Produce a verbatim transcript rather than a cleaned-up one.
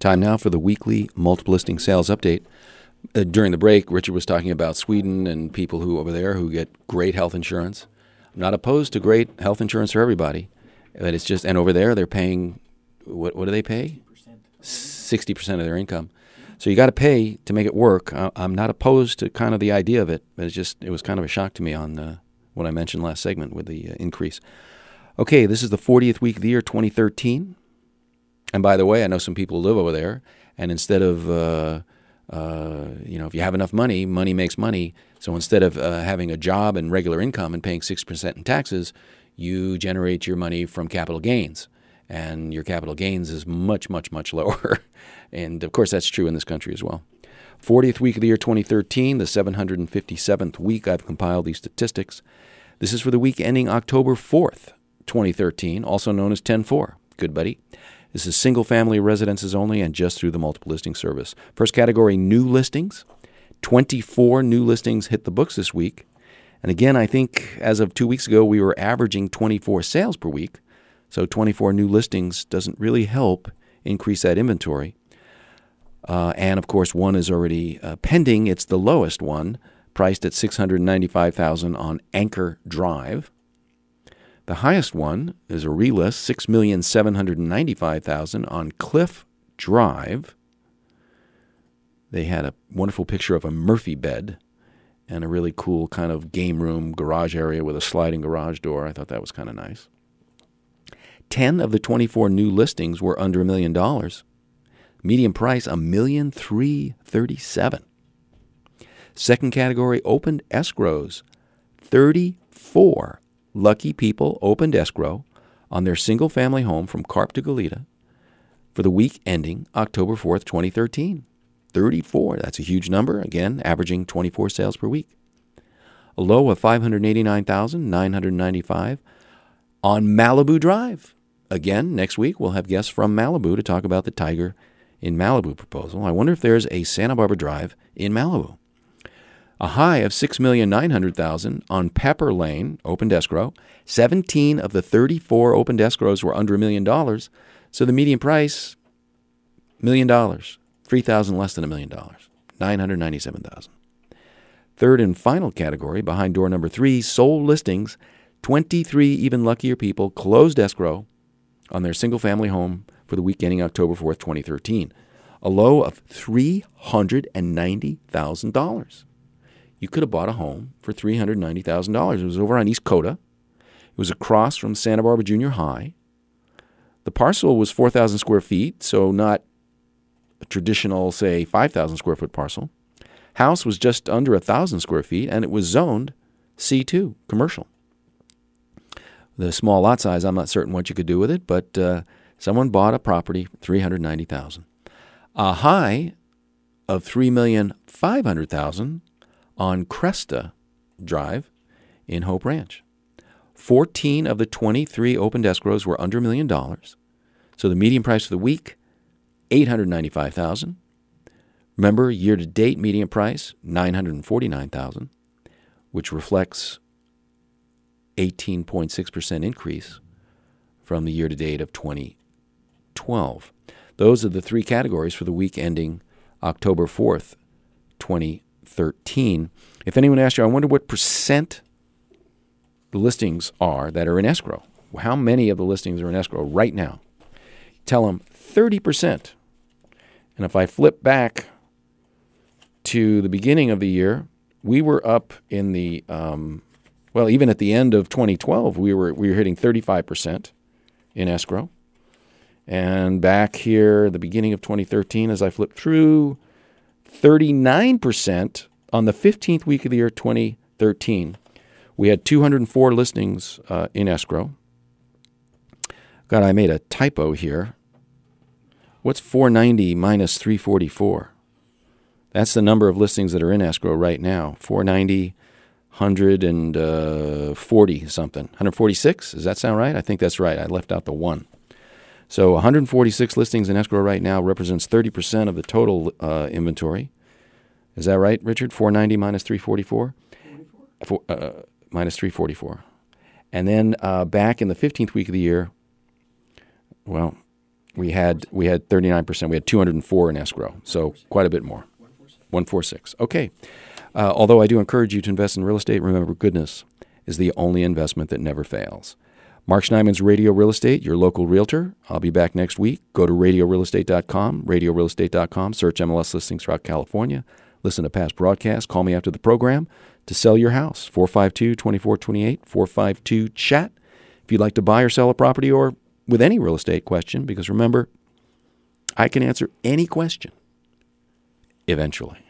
Time now for the weekly multiple listing sales update. Uh, during the break, Richard was talking about Sweden and people who over there who get great health insurance. I'm not opposed to great health insurance for everybody, but it's just, and over there they're paying, what, what do they pay? sixty percent of their income. So you got to pay to make it work. I, I'm not opposed to kind of the idea of it, but it's just, it was kind of a shock to me on uh, what I mentioned last segment with the uh, increase. Okay, this is the fortieth week of the year, twenty thirteen. And by the way, I know some people live over there, and instead of, uh, uh, you know, if you have enough money, money makes money. So instead of uh, having a job and regular income and paying six percent in taxes, you generate your money from capital gains. And your capital gains is much, much, much lower. And, of course, that's true in this country as well. fortieth week of the year, twenty thirteen, the seven hundred fifty-seventh week I've compiled these statistics. This is for the week ending October fourth, twenty thirteen, also known as ten four. Good, buddy. This is single-family residences only and just through the multiple listing service. First category, new listings. twenty-four new listings hit the books this week. And again, I think as of two weeks ago, we were averaging twenty-four sales per week. So twenty-four new listings doesn't really help increase that inventory. Uh, and, of course, one is already uh, pending. It's the lowest one, priced at six hundred ninety-five thousand dollars on Anchor Drive. The highest one is a relist, six million seven hundred ninety-five thousand dollars on Cliff Drive. They had a wonderful picture of a Murphy bed and a really cool kind of game room garage area with a sliding garage door. I thought that was kind of nice. Ten of the twenty-four new listings were under a million dollars. Median price, a million three thirty-seven. Second category, opened escrows. thirty-four lucky people opened escrow on their single-family home from Carp to Goleta for the week ending October fourth, twenty thirteen. thirty-four, that's a huge number. Again, averaging twenty-four sales per week. A low of five hundred eighty-nine thousand nine hundred ninety-five on Malibu Drive. Again, next week we'll have guests from Malibu to talk about the Tiger in Malibu proposal. I wonder if there's a Santa Barbara Drive in Malibu. A high of six million nine hundred thousand dollars on Pepper Lane, opened escrow. seventeen of the thirty-four opened escrows were under a million dollars. So the median price, million dollars. three thousand dollars less than a million dollars. nine hundred ninety-seven thousand dollars. Third and final category, behind door number three, sold listings. twenty-three even luckier people closed escrow on their single-family home for the week ending October fourth, twenty thirteen. A low of three hundred ninety thousand dollars. You could have bought a home for three hundred ninety thousand dollars. It was over on East Coda. It was across from Santa Barbara Junior High. The parcel was four thousand square feet, so not a traditional, say, five thousand square foot parcel. House was just under one thousand square feet, and it was zoned C two, commercial. The small lot size, I'm not certain what you could do with it, but uh, someone bought a property for three hundred ninety thousand dollars. A high of three million five hundred thousand dollars on Cresta Drive in Hope Ranch. fourteen of the twenty-three opened escrows were under a million dollars. So the median price for the week, eight hundred ninety-five thousand dollars. Remember, year-to-date median price, nine hundred forty-nine thousand dollars, which reflects eighteen point six percent increase from the year-to-date of twenty twelve. Those are the three categories for the week ending October fourth, twenty thirteen. If anyone asks you, I wonder what percent the listings are that are in escrow. How many of the listings are in escrow right now? Tell them thirty percent. And if I flip back to the beginning of the year, we were up in the, um, well, even at the end of twenty twelve, we were we were hitting thirty-five percent in escrow. And back here, the beginning of twenty thirteen, as I flip through, thirty-nine percent on the fifteenth week of the year, twenty thirteen. We had two hundred four listings uh, in escrow. God, I made a typo here. What's four ninety minus three forty-four? That's the number of listings that are in escrow right now. four ninety, one hundred forty something. one hundred forty-six? Does that sound right? I think that's right. I left out the one. So one hundred forty-six listings in escrow right now represents thirty percent of the total uh, inventory. Is that right, Richard? four ninety minus three forty-four? Four, uh, minus three forty-four. And then uh, back in the fifteenth week of the year, well, We had we had thirty-nine percent. We had two hundred four in escrow, so quite a bit more. one forty-six. Okay. Uh, although I do encourage you to invest in real estate, remember, goodness is the only investment that never fails. Mark Schneiman's Radio Real Estate, your local realtor. I'll be back next week. Go to radio real estate dot com, radio real estate dot com, search M L S listings throughout California. Listen to past broadcasts. Call me after the program to sell your house. four five two, two four two eight, four five two, chat. If you'd like to buy or sell a property or with any real estate question, because remember, I can answer any question eventually.